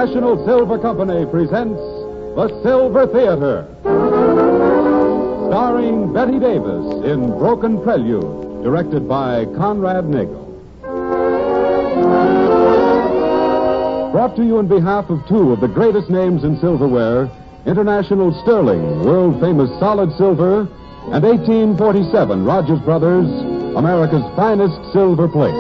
National Silver Company presents The Silver Theater, starring Betty Davis in Broken Prelude, directed by Conrad Nagel. Brought to you on behalf of two of the greatest names in silverware, International Sterling, world-famous solid silver, and 1847 Rogers Brothers, America's finest silver plate.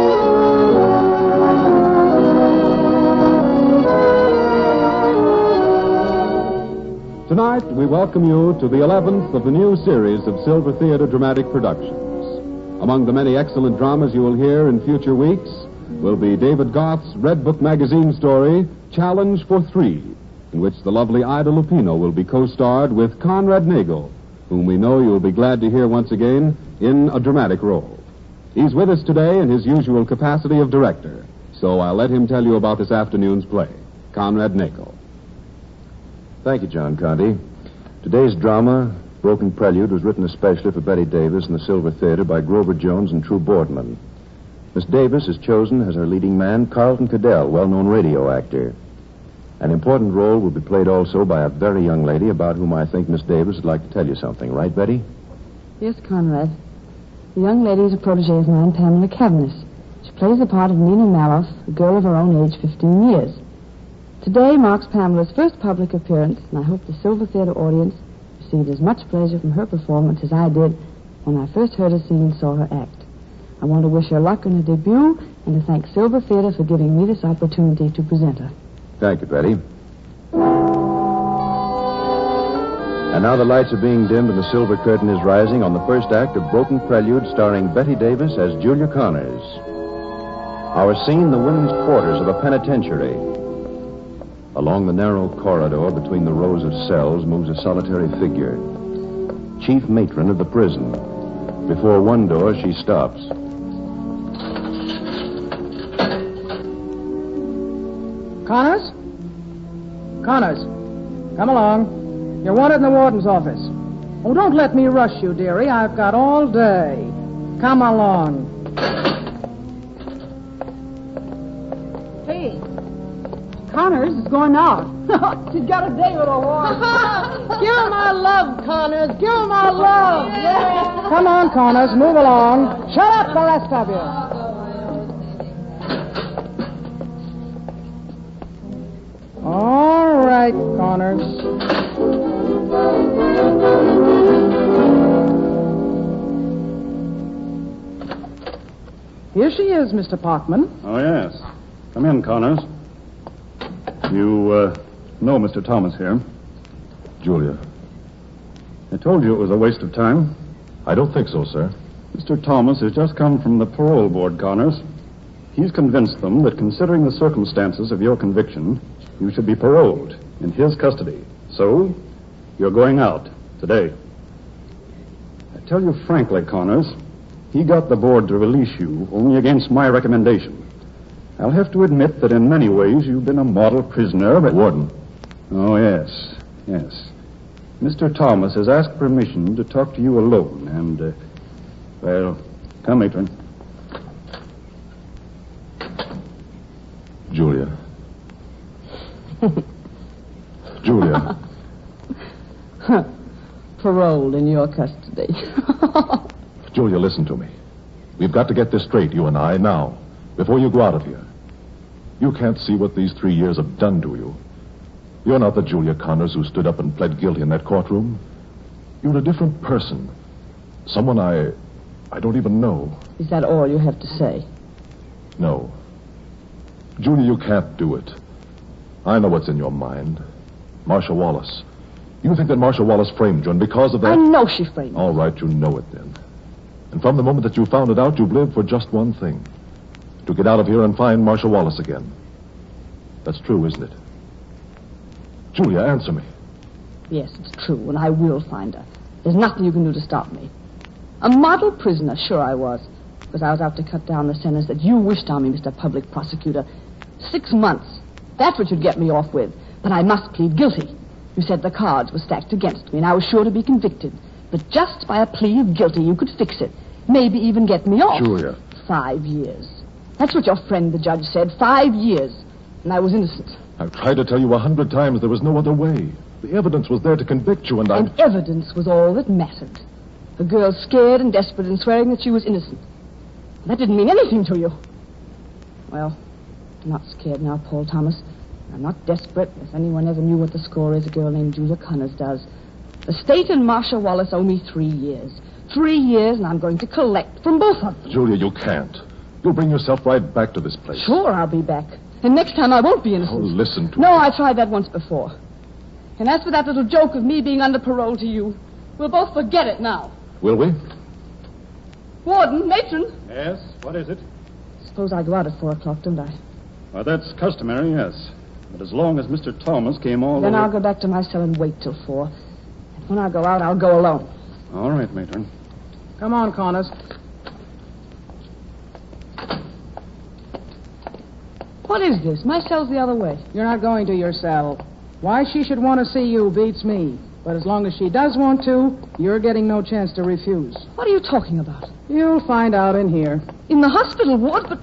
Tonight, we welcome you to the 11th of the new series of Silver Theater dramatic productions. Among the many excellent dramas you will hear in future weeks will be David Goth's Red Book magazine story, Challenge for Three, in which the lovely Ida Lupino will be co-starred with Conrad Nagel, whom we know you will be glad to hear once again in a dramatic role. He's with us today in his usual capacity of director, so I'll let him tell you about this afternoon's play. Conrad Nagel. Thank you, John Conte. Today's drama, Broken Prelude, was written especially for Betty Davis in the Silver Theater by Grover Jones and True Boardman. Miss Davis has chosen as her leading man Carlton Cadell, well-known radio actor. An important role will be played also by a very young lady about whom I think Miss Davis would like to tell you something. Right, Betty? Yes, Conrad. The young lady is a protege of mine, Pamela Caveness. She plays the part of Nina Maloff, a girl of her own age, 15 years. Today marks Pamela's first public appearance, and I hope the Silver Theater audience received as much pleasure from her performance as I did when I first heard her sing and saw her act. I want to wish her luck on her debut and to thank Silver Theater for giving me this opportunity to present her. Thank you, Betty. And now the lights are being dimmed and the silver curtain is rising on the first act of Broken Prelude, starring Betty Davis as Julia Connors. Our scene, the women's quarters of a penitentiary. Along the narrow corridor between the rows of cells moves a solitary figure. Chief matron of the prison. Before one door, she stops. Connors? Connors, come along. You're wanted in the warden's office. Oh, don't let me rush you, dearie. I've got all day. Come along. Hey, Connors is going out. She's got a date with a warden. Give her my love, Connors. Give her my love. Yeah. Come on, Connors. Move along. Shut up, the rest of you. All right, Connors. Here she is, Mr. Parkman. Oh, yes. Come in, Connors. You, know Mr. Thomas here. Julia. I told you it was a waste of time. I don't think so, sir. Mr. Thomas has just come from the parole board, Connors. He's convinced them that considering the circumstances of your conviction, you should be paroled in his custody. So, you're going out today. I tell you frankly, Connors, he got the board to release you only against my recommendation. I'll have to admit that in many ways you've been a model prisoner, but... Warden. Oh, yes, yes. Mr. Thomas has asked permission to talk to you alone, and, well, come, matron. Julia. Julia. Paroled in your custody. Julia, listen to me. We've got to get this straight, you and I, now, before you go out of here. You can't see what these 3 years have done to you. You're not the Julia Connors who stood up and pled guilty in that courtroom. You're a different person. Someone I don't even know. Is that all you have to say? No. Julia, you can't do it. I know what's in your mind. Marcia Wallace. You think that Marcia Wallace framed you, and because of that... I know she framed me. All right, you know it then. And from the moment that you found it out, you've lived for just one thing. To get out of here and find Marcia Wallace again. That's true, isn't it? Julia, answer me. Yes, it's true, and I will find her. There's nothing you can do to stop me. A model prisoner, sure I was. Because I was out to cut down the sentence that you wished on me, Mr. Public Prosecutor. 6 months. That's what you'd get me off with. But I must plead guilty. You said the cards were stacked against me, and I was sure to be convicted. But just by a plea of guilty, you could fix it. Maybe even get me off. Julia. 5 years. That's what your friend, the judge, said. 5 years. And I was innocent. I've tried to tell you 100 times there was no other way. The evidence was there to convict you, and I... And evidence was all that mattered. A girl scared and desperate and swearing that she was innocent. That didn't mean anything to you. Well, I'm not scared now, Paul Thomas. I'm not desperate. If anyone ever knew what the score is, a girl named Julia Connors does. The state and Marcia Wallace owe me 3 years. 3 years, and I'm going to collect from both of them. Julia, you can't. You'll bring yourself right back to this place. Sure, I'll be back. And next time I won't be innocent. Oh, listen to me. No, I tried that once before. And as for that little joke of me being under parole to you, we'll both forget it now. Will we? Warden, matron. Yes, what is it? Suppose I go out at 4 o'clock, don't I? Well, that's customary, yes. But as long as Mr. Thomas came all Then over... I'll go back to my cell and wait till 4. And when I go out, I'll go alone. All right, Matron. Come on, Connors. What is this? My cell's the other way. You're not going to your cell. Why she should want to see you beats me. But as long as she does want to, you're getting no chance to refuse. What are you talking about? You'll find out in here. In the hospital ward, but...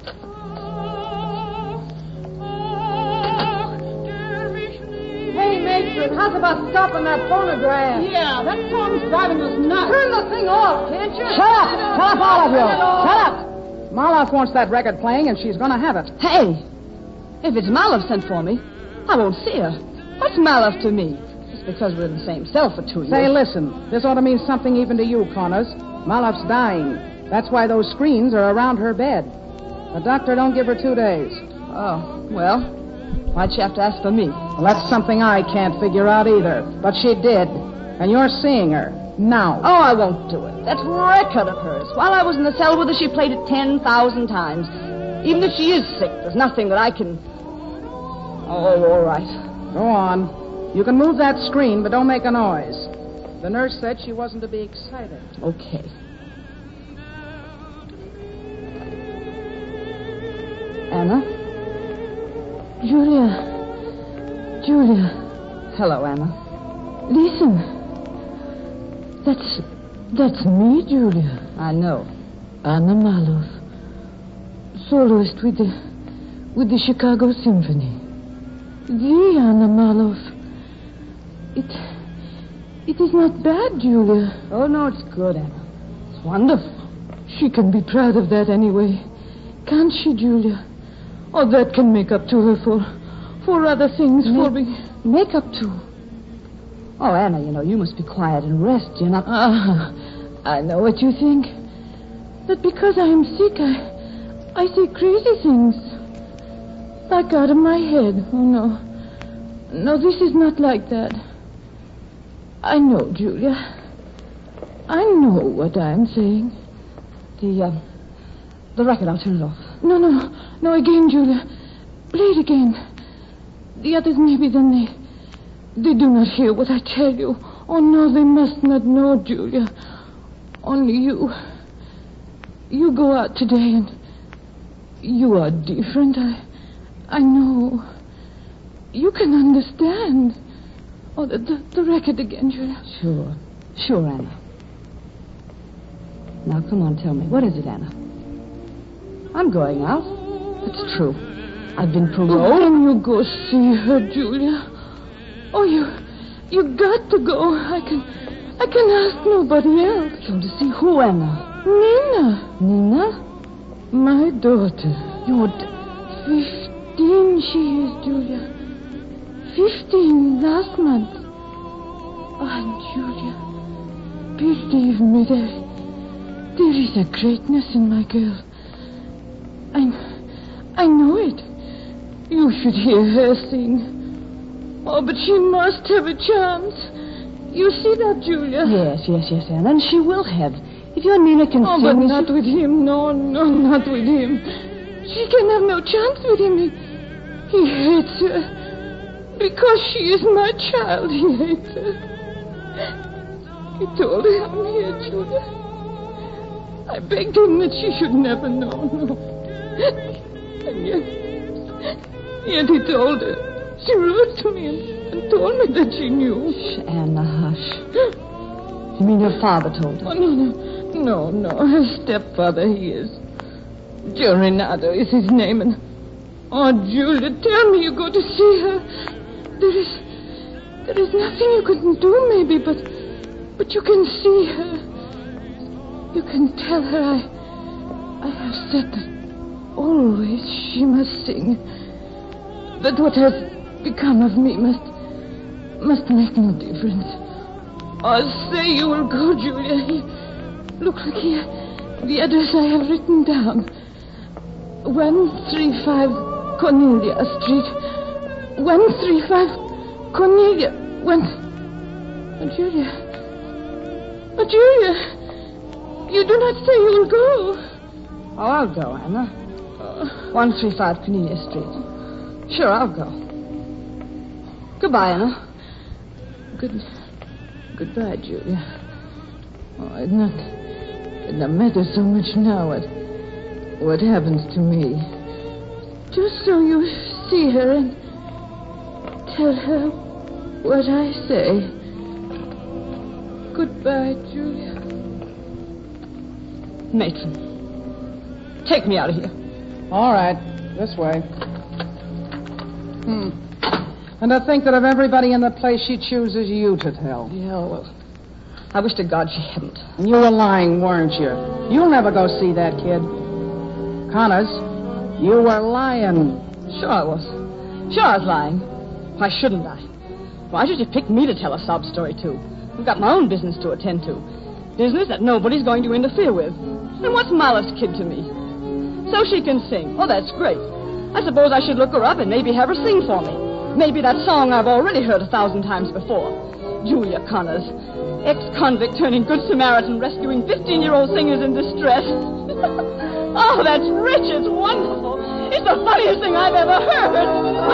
Hey, Matron, how's about stopping that phonograph? Yeah, that song's driving us nuts. Turn the thing off, can't you? Shut up! Shut up, all of you! Shut up! Maloff wants that record playing, and she's going to have it. Hey, if it's Maloff sent for me, I won't see her. What's Maloff to me? Just because we're in the same cell for 2 years. Say, listen, this ought to mean something even to you, Connors. Maloff's dying. That's why those screens are around her bed. The doctor don't give her 2 days. Oh, well, why'd she have to ask for me? Well, that's something I can't figure out either. But she did. And you're seeing her. Now. Oh, I won't do it. That record of hers. While I was in the cell with her, she played it 10,000 times. Even if she is sick, there's nothing that I can... Oh, all right. Go on. You can move that screen, but don't make a noise. The nurse said she wasn't to be excited. Okay. Anna? Julia. Hello, Anna. Listen. That's me, Julia. I know. Anna Maloff. Soloist with the Chicago Symphony. The Anna Maloff. It is not bad, Julia. Oh, no, it's good, Anna. It's wonderful. She can be proud of that anyway. Can't she, Julia? Or that can make up to her for other things, for being... Make up to... Oh, Anna, you must be quiet and rest. You're not... I know what you think. That because I am sick, I say crazy things. Like out of my head. Oh, no. No, this is not like that. I know, Julia. I know what I am saying. The record, I'll turn it off. No, again, Julia. Play it again. The others maybe then they do not hear what I tell you. Oh, no, they must not know, Julia. Only you. You go out today and you are different. I know. You can understand. Oh, the record again, Julia. Sure, Anna. Now, come on, tell me. What is it, Anna? I'm going out. It's true. I've been paroled. Oh, can you go see her, Julia? Oh, you got to go. I can ask nobody else. Going to see who, Anna? Nina. Nina? My daughter. Your 15 she is, Julia. 15 last month. Oh, Julia, believe me, there is a greatness in my girl. I know it. You should hear her sing. Oh, but she must have a chance. You see that, Julia? Yes, Anna, and she will have. If your Nina can sing... but not with him. No, not with him. She can have no chance with him. He hates her. Because she is my child, he hates her. He told her I'm here, Julia. I begged him that she should never know, no. And yet he told her. She wrote to me and told me that she knew. Shh, Anna, hush. You mean your father told her? Oh, no. Her stepfather, he is. Joe Renato is his name. And, oh, Julia, tell me you go to see her. There is nothing you can do, maybe, but you can see her. You can tell her I have said that always she must sing. That what has become of me must make no difference. I'll say you will go, Julia. Look here. The address I have written down. 135 Cornelia Street. 135 Cornelia. Julia. Julia. You do not say you will go. Oh, I'll go, Anna. 135 Cornelia Street. Sure, I'll go. Goodbye, Anna. Goodbye, Julia. Oh, it not matter so much now what happens to me. Just so you see her and tell her what I say. Goodbye, Julia. Matron, take me out of here. All right. This way. And to think that of everybody in the place she chooses you to tell. Yeah, well, I wish to God she hadn't. You were lying, weren't you? You'll never go see that kid. Connors, you were lying. Sure I was. Sure I was lying. Why shouldn't I? Why should you pick me to tell a sob story to? I've got my own business to attend to. Business that nobody's going to interfere with. And what's Molly's kid to me? So she can sing. Oh, that's great. I suppose I should look her up and maybe have her sing for me. Maybe that song I've already heard 1,000 times before. Julia Connors, ex-convict turning good Samaritan, rescuing 15-year-old singers in distress. Oh, that's rich. It's wonderful. It's the funniest thing I've ever heard.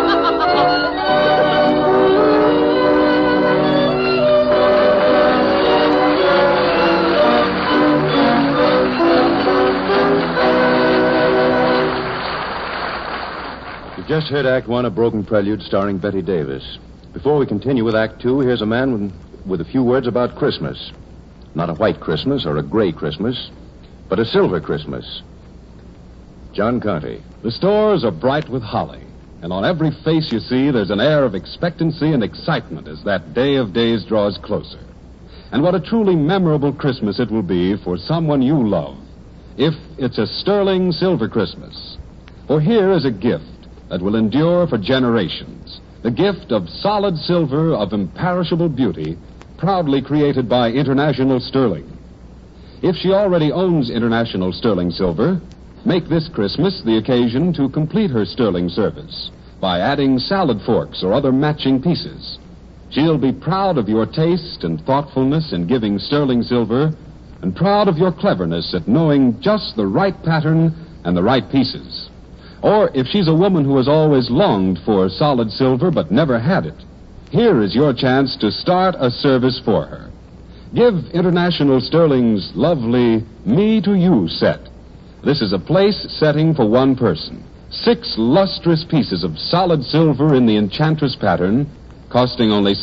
You've just heard Act One of Broken Prelude starring Betty Davis. Before we continue with Act Two, here's a man with a few words about Christmas. Not a white Christmas or a gray Christmas, but a silver Christmas. John Conte. The stores are bright with holly, and on every face you see there's an air of expectancy and excitement as that day of days draws closer. And what a truly memorable Christmas it will be for someone you love, if it's a sterling silver Christmas. For here is a gift that will endure for generations, the gift of solid silver of imperishable beauty, proudly created by International Sterling. If she already owns International Sterling Silver, make this Christmas the occasion to complete her sterling service by adding salad forks or other matching pieces. She'll be proud of your taste and thoughtfulness in giving sterling silver, and proud of your cleverness at knowing just the right pattern and the right pieces. Or if she's a woman who has always longed for solid silver but never had it, here is your chance to start a service for her. Give International Sterling's lovely Me to You set. This is a place setting for one person. 6 lustrous pieces of solid silver in the Enchantress pattern, costing only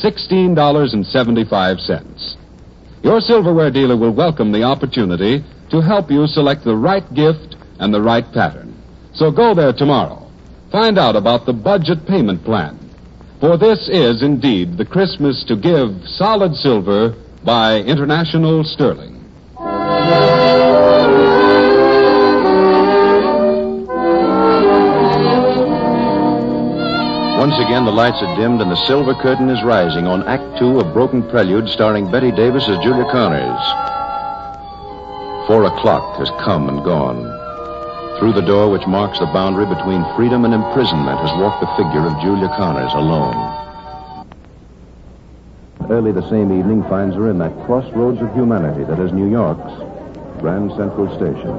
$16.75. Your silverware dealer will welcome the opportunity to help you select the right gift and the right pattern. So go there tomorrow. Find out about the budget payment plan. For this is indeed the Christmas to give solid silver by International Sterling. Once again, the lights are dimmed and the silver curtain is rising on Act Two of Broken Prelude starring Betty Davis as Julia Connors. 4 o'clock has come and gone. Through the door which marks the boundary between freedom and imprisonment has walked the figure of Julia Connors alone. Early the same evening finds her in that crossroads of humanity that is New York's Grand Central Station.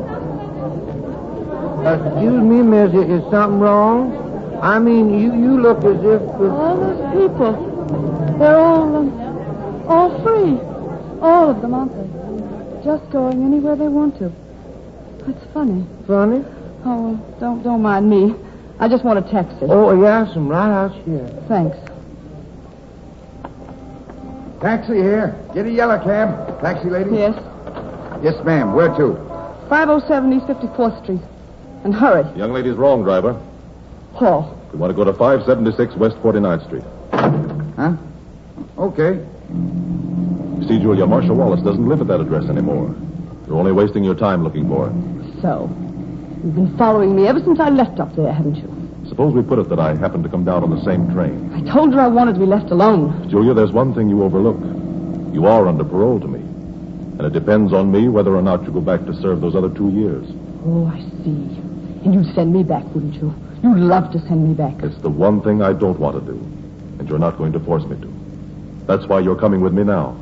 Excuse me, miss, is something wrong? I mean, you look as if... All those people, they're all free. All of them, aren't they? Just going anywhere they want to. It's funny. Funny? Oh, don't mind me. I just want a taxi. Oh, yes, I'm right out here. Thanks. Taxi here. Get a yellow cab. Taxi lady? Yes. Yes, ma'am. Where to? 507 East 54th Street. And hurry. Young lady's wrong, driver. Oh. We want to go to 576 West 49th Street. Huh? Okay. You see, Julia, Marshal Wallace doesn't live at that address anymore. You're only wasting your time looking for her. So, you've been following me ever since I left up there, haven't you? Suppose we put it that I happened to come down on the same train. I told her I wanted to be left alone. Julia, there's one thing you overlook. You are under parole to me. And it depends on me whether or not you go back to serve those other 2 years. Oh, I see. And you'd send me back, wouldn't you? You'd love to send me back. It's the one thing I don't want to do. And you're not going to force me to. That's why you're coming with me now.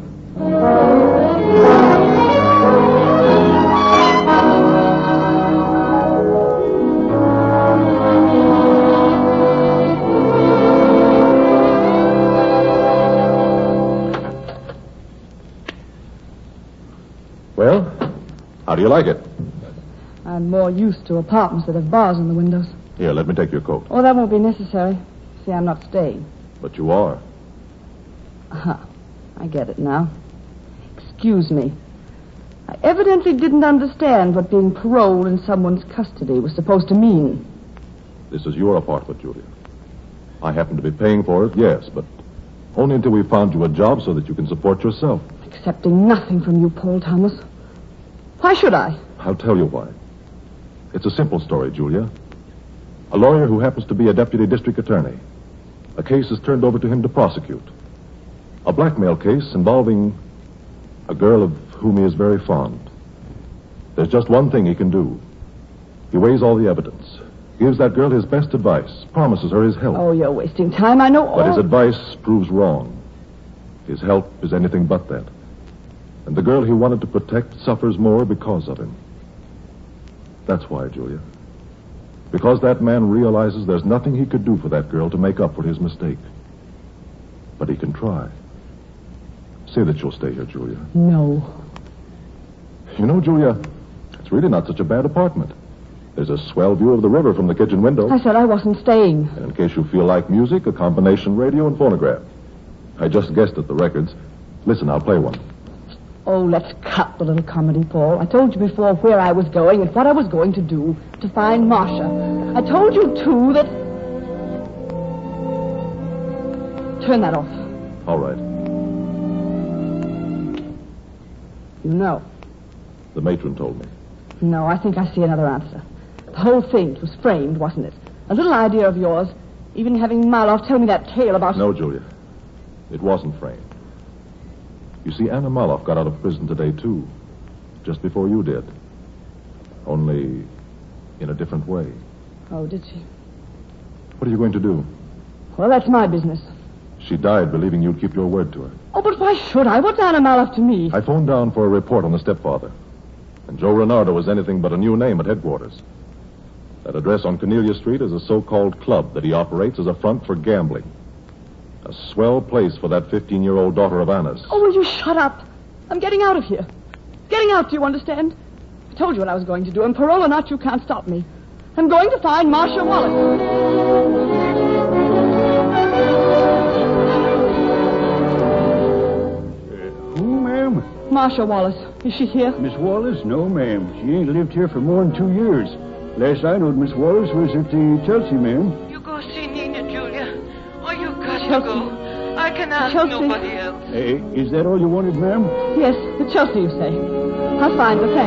Well, how do you like it? I'm more used to apartments that have bars in the windows. Here, let me take your coat. Oh, that won't be necessary. See, I'm not staying. But you are. I get it now. Excuse me. I evidently didn't understand what being paroled in someone's custody was supposed to mean. This is your apartment, Julia. I happen to be paying for it, yes, but only until we found you a job so that you can support yourself. Accepting nothing from you, Paul Thomas. Why should I? I'll tell you why. It's a simple story, Julia. A lawyer who happens to be a deputy district attorney. A case is turned over to him to prosecute. A blackmail case involving a girl of whom he is very fond. There's just one thing he can do. He weighs all the evidence, gives that girl his best advice, promises her his help. Oh, you're wasting time. I know all... But his advice proves wrong. His help is anything but that. And the girl he wanted to protect suffers more because of him. That's why, Julia. Because that man realizes there's nothing he could do for that girl to make up for his mistake. But he can try. Say that you'll stay here, Julia. No. You know, Julia, it's really not such a bad apartment. There's a swell view of the river from the kitchen window. I said I wasn't staying. And in case you feel like music, a combination radio and phonograph. I just guessed at the records. Listen, I'll play one. Oh, let's cut the little comedy, Paul. I told you before where I was going and what I was going to do to find Marcia. I told you, too, that... Turn that off. All right. You know. The matron told me. No, I think I see another answer. The whole thing was framed, wasn't it? A little idea of yours, even having Maloff tell me that tale about... No, Julia. It wasn't framed. You see, Anna Maloff got out of prison today, too. Just before you did. Only in a different way. Oh, did she? What are you going to do? Well, that's my business. She died believing you'd keep your word to her. Oh, but why should I? What's Anna Maloff to me? I phoned down for a report on the stepfather. And Joe Renardo was anything but a new name at headquarters. That address on Cornelia Street is a so-called club that he operates as a front for gambling. A swell place for that 15-year-old daughter of Anna's. Oh, will you shut up? I'm getting out of here. Getting out, do you understand? I told you what I was going to do, and parole or not, you can't stop me. I'm going to find Marcia Wallace. Who, ma'am? Marcia Wallace. Is she here? Miss Wallace? No, ma'am. She ain't lived here for more than 2 years. Last I knowed, Miss Wallace was at the Chelsea, ma'am. You go see Nina, Julia. Oh, you got to go. I can ask Chelsea. nobody else. Is that all you wanted, ma'am? Yes, the Chelsea, you say. I'll find her,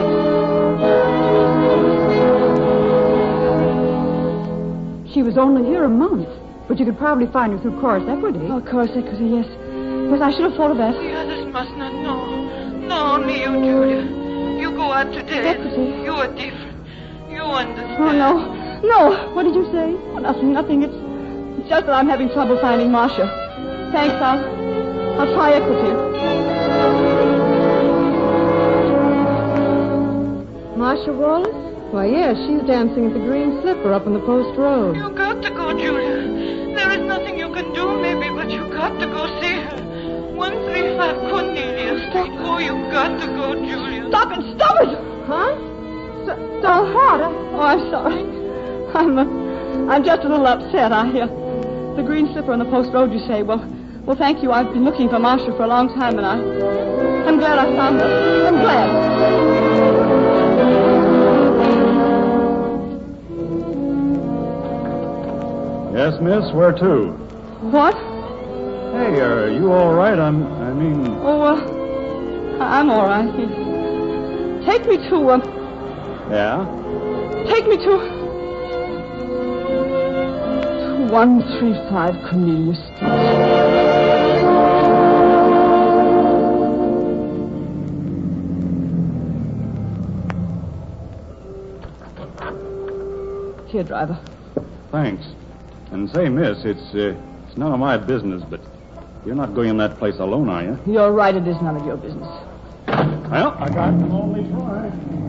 thanks. She was only here a month, but you could probably find her through Chorus Equity. Oh, Chorus Equity, yes. Yes, I should have thought of that. The others must not know. No, only you, Julia. You go out today. Equity. You are different. You understand. Oh, no. No. What did you say? Oh, nothing. It's just that I'm having trouble finding Marcia. Thanks, I'll try Equity. Marcia Wallace? Why, yes, she's dancing at the Green Slipper up on the Post Road. You got to go, Julia. There is nothing you can do, maybe, but you got to go see her. 135 Cornelia Street. Oh, you got to go, Julia. Stop it! Huh? So what? Oh, I'm sorry. I'm just a little upset. The Green Slipper on the Post Road, you say. Well, thank you. I've been looking for Marcia for a long time, and I'm glad I found her. I'm glad. Yes, miss, where to? What? Hey, are you all right? I'm all right. Take me to, Yeah? Take me to 135 Cornelius Street. Here, driver. Thanks. And say, miss, it's none of my business, but you're not going in that place alone, are you? You're right, it is none of your business. Well, I got to only try.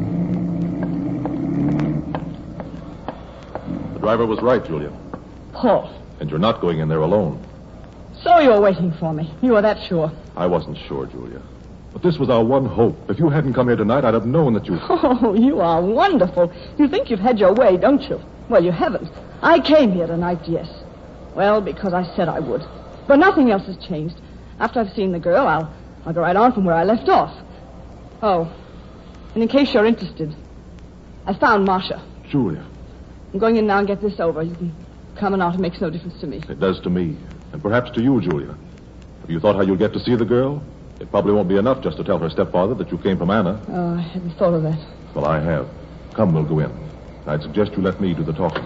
The driver was right, Julia. Paul. And you're not going in there alone. So you're waiting for me. You were that sure. I wasn't sure, Julia. But this was our one hope. If you hadn't come here tonight, I'd have known that you... Oh, you are wonderful. You think you've had your way, don't you? Well, you haven't. I came here tonight, yes. Well, because I said I would. But nothing else has changed. After I've seen the girl, I'll go right on from where I left off. Oh, and in case you're interested, I found Marcia. Julia. I'm going in now and get this over. You can come and out. It makes no difference to me. It does to me. And perhaps to you, Julia. Have you thought how you'll get to see the girl? It probably won't be enough just to tell her stepfather that you came from Anna. Oh, I hadn't thought of that. Well, I have. Come, we'll go in. I'd suggest you let me do the talking.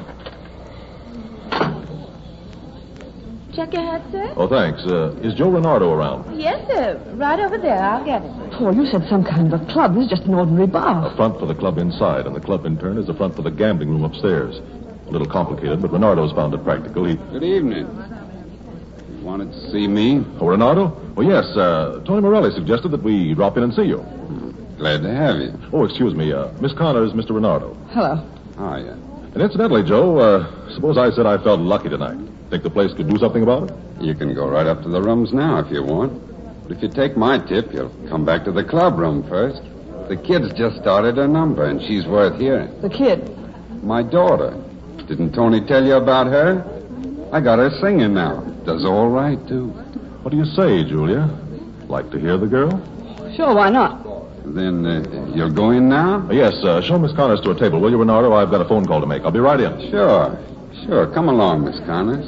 Check your hat, sir? Oh, thanks. Is Joe Renardo around? Yes, sir. Right over there. I'll get it. Paul, you said some kind of a club. This is just an ordinary bar. A front for the club inside, and the club in turn is a front for the gambling room upstairs. A little complicated, but Renardo's found it practical. Good evening. You wanted to see me? Oh, Renardo? Oh, yes. Tony Morelli suggested that we drop in and see you. Glad to have you. Oh, excuse me. Miss Connors, Mr. Renardo. Hello. Hiya. And incidentally, Joe, suppose I said I felt lucky tonight. Think the place could do something about it? You can go right up to the rooms now if you want. But if you take my tip, you'll come back to the club room first. The kid's just started her number, and she's worth hearing. The kid? My daughter. Didn't Tony tell you about her? I got her singing now. Does all right, too. What do you say, Julia? Like to hear the girl? Sure, why not? Then you'll go in now? Yes, show Miss Connors to a table, will you, Renardo? I've got a phone call to make. I'll be right in. Sure. Come along, Miss Connors.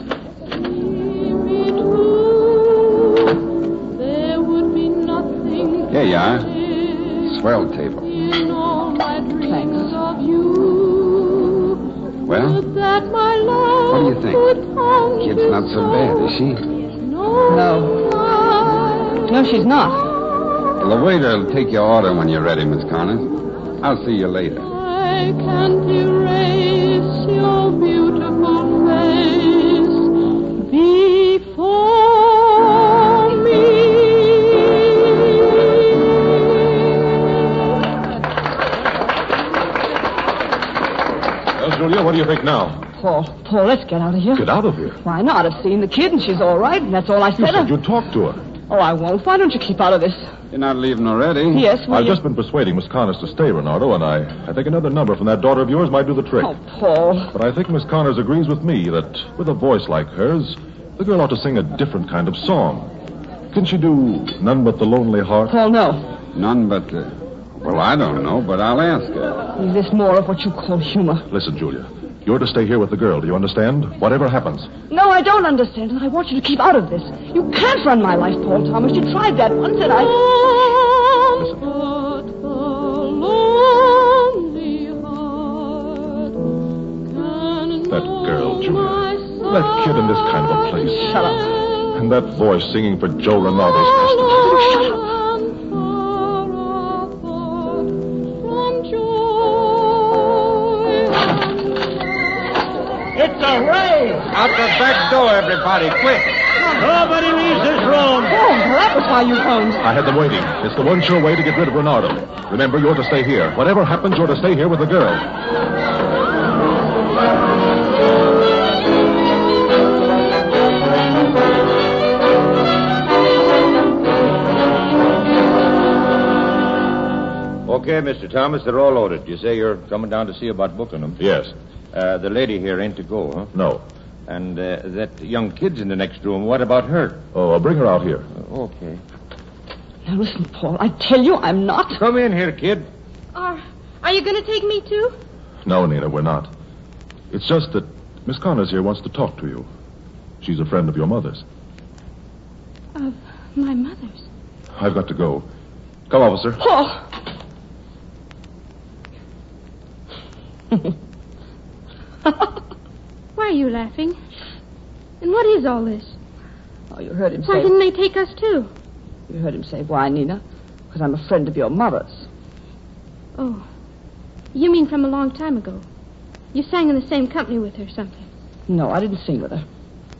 There would be nothing. Here you are. Swell table. Thanks. Well, what do you think? Kid's not so bad, is she? No. No, she's not. Well, the waiter'll take your order when you're ready, Miss Connors. I'll see you later. I can't erase your beautiful face before me. Well, Julia, what do you think now? Paul, let's get out of here. Get out of here? Why not? I've seen the kid, and she's all right, and that's all I said. You said you'd talk to her. Oh, I won't. Why don't you keep out of this? You're not leaving already? Yes, I've just been persuading Miss Connors to stay, Renardo, and I think another number from that daughter of yours might do the trick. Oh, Paul. But I think Miss Connors agrees with me that with a voice like hers, the girl ought to sing a different kind of song. Can she do None But the Lonely Heart? Paul, no. None but well, I don't know, but I'll ask her. Is this more of what you call humor? Listen, Julia. You're to stay here with the girl. Do you understand? Whatever happens. No, I don't understand, and I want you to keep out of this. You can't run my life, Paul Thomas. You tried that once, and I... Listen. That girl, Julia. That kid in this kind of a place. Shut up. And that voice singing for Joe Renardo's customers. Shut up. It's a raid! Out the back door, everybody, quick. Nobody leaves this room. Oh, that was why you phoned. I had them waiting. It's the one sure way to get rid of Renardo. Remember, you're to stay here. Whatever happens, you're to stay here with the girl. Okay, Mr. Thomas, they're all loaded. You say you're coming down to see about booking them? Yes. The lady here ain't to go, huh? No. And that young kid's in the next room. What about her? Oh, I'll bring her out here. Okay. Now, listen, Paul, I tell you I'm not... Come in here, kid. Are you going to take me, too? No, Nina, we're not. It's just that Miss Connors here wants to talk to you. She's a friend of your mother's. Of my mother's. I've got to go. Come, officer. Oh! Why are you laughing? And what is all this? Oh, you heard him say... Why didn't they take us, too? You heard him say, why, Nina? Because I'm a friend of your mother's. Oh. You mean from a long time ago? You sang in the same company with her or something? No, I didn't sing with her.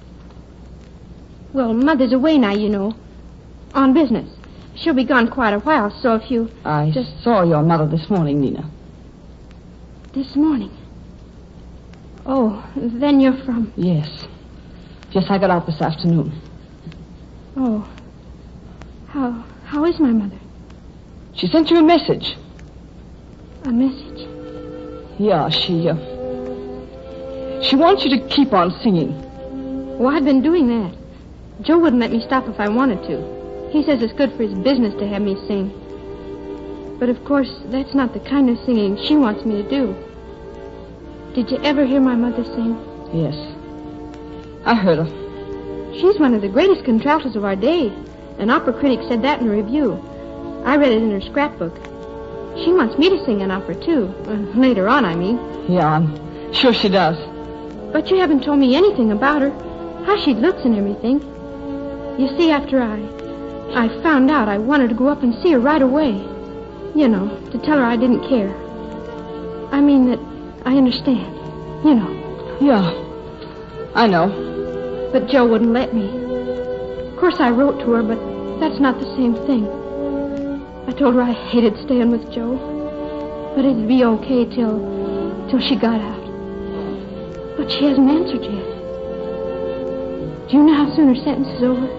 Well, Mother's away now, you know. On business. She'll be gone quite a while, so if you... I just saw your mother this morning, Nina. This morning? Oh, then you're from... Yes. Yes, I got out this afternoon. Oh. How is my mother? She sent you a message. A message? Yeah, she wants you to keep on singing. Well, I've been doing that. Joe wouldn't let me stop if I wanted to. He says it's good for his business to have me sing. But, of course, that's not the kind of singing she wants me to do. Did you ever hear my mother sing? Yes. I heard her. She's one of the greatest contraltos of our day. An opera critic said that in a review. I read it in her scrapbook. She wants me to sing an opera, too. Later on, I mean. Yeah, I'm sure she does. But you haven't told me anything about her. How she looks and everything. You see, after I found out, I wanted to go up and see her right away. You know, to tell her I didn't care. I mean that I understand. You know. Yeah, I know. But Joe wouldn't let me. Of course, I wrote to her, but that's not the same thing. I told her I hated staying with Joe. But it'd be okay till she got out. But she hasn't answered yet. Do you know how soon her sentence is over?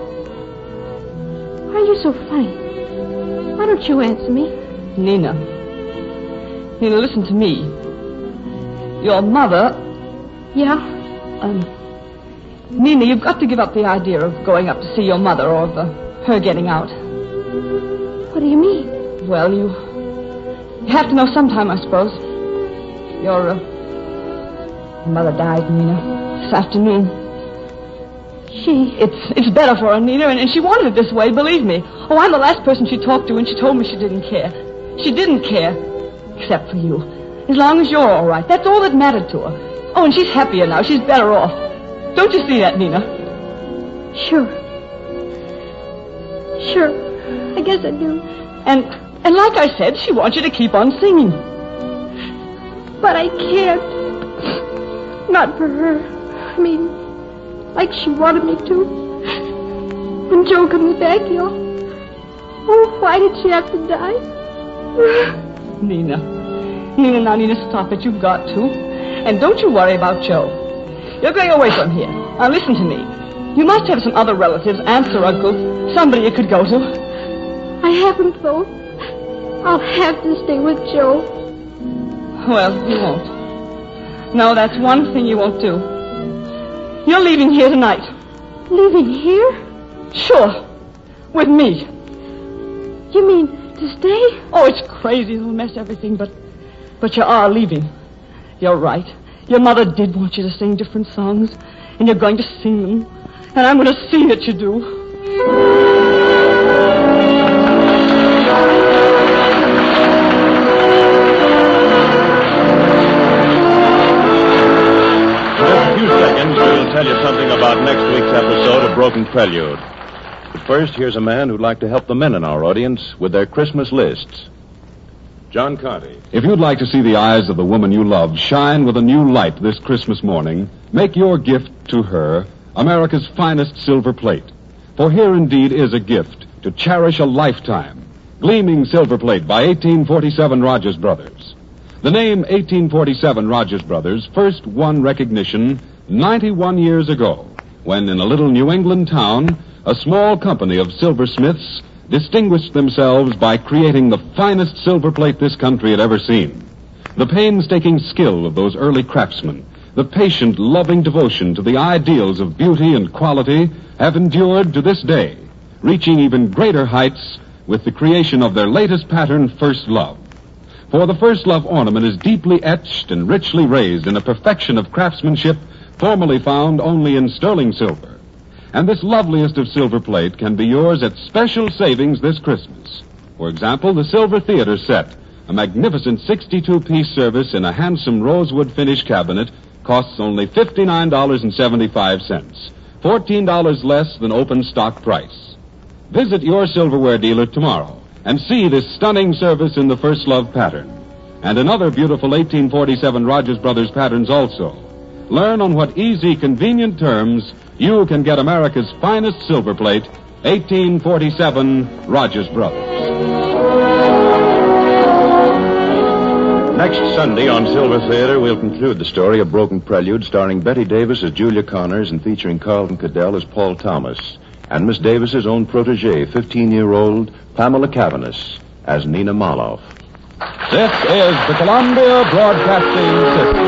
Why are you so funny? Why don't you answer me? Nina, listen to me. Your mother... Yeah? Nina, you've got to give up the idea of going up to see your mother or of her getting out. What do you mean? Well, you have to know sometime, I suppose. Your mother died, Nina, this afternoon. It's better for her, Nina, and she wanted it this way, believe me. Oh, I'm the last person she talked to, and she told me she didn't care. She didn't care, except for you. As long as you're all right, that's all that mattered to her. Oh, and she's happier now. She's better off. Don't you see that, Nina? Sure. I guess I do. And like I said, she wants you to keep on singing. But I can't. Not for her. I mean, like she wanted me to. When Joe comes back, Oh, why did she have to die? Nina, stop it. You've got to. And don't you worry about Joe. You're going away from here. Now, listen to me. You must have some other relatives, aunts or uncles, somebody you could go to. I haven't, though. I'll have to stay with Joe. Well, you won't. No, that's one thing you won't do. You're leaving here tonight. Leaving here? Sure. With me. You mean to stay? Oh, it's crazy. It'll mess everything, but you are leaving. You're right. Your mother did want you to sing different songs, and you're going to sing them, and I'm going to see that you do. We'll tell you something about next week's episode of Broken Prelude. But first, here's a man who'd like to help the men in our audience with their Christmas lists. John Conte. If you'd like to see the eyes of the woman you love shine with a new light this Christmas morning, make your gift to her America's finest silver plate. For here indeed is a gift to cherish a lifetime. Gleaming silver plate by 1847 Rogers Brothers. The name 1847 Rogers Brothers first won recognition 91 years ago, when in a little New England town, a small company of silversmiths distinguished themselves by creating the finest silver plate this country had ever seen. The painstaking skill of those early craftsmen, the patient, loving devotion to the ideals of beauty and quality have endured to this day, reaching even greater heights with the creation of their latest pattern, First Love. For the First Love ornament is deeply etched and richly raised in a perfection of craftsmanship formerly found only in sterling silver. And this loveliest of silver plate can be yours at special savings this Christmas. For example, the Silver Theater set, a magnificent 62-piece service in a handsome rosewood finish cabinet, costs only $59.75, $14 less than open stock price. Visit your silverware dealer tomorrow and see this stunning service in the First Love pattern, and in other beautiful 1847 Rogers Brothers patterns also. Learn on what easy, convenient terms you can get America's finest silver plate, 1847 Rogers Brothers. Next Sunday on Silver Theater, we'll conclude the story of Broken Prelude, starring Betty Davis as Julia Connors and featuring Carlton Cadell as Paul Thomas, and Miss Davis's own protege, 15-year-old Pamela Cavanis, as Nina Maloff. This is the Columbia Broadcasting System.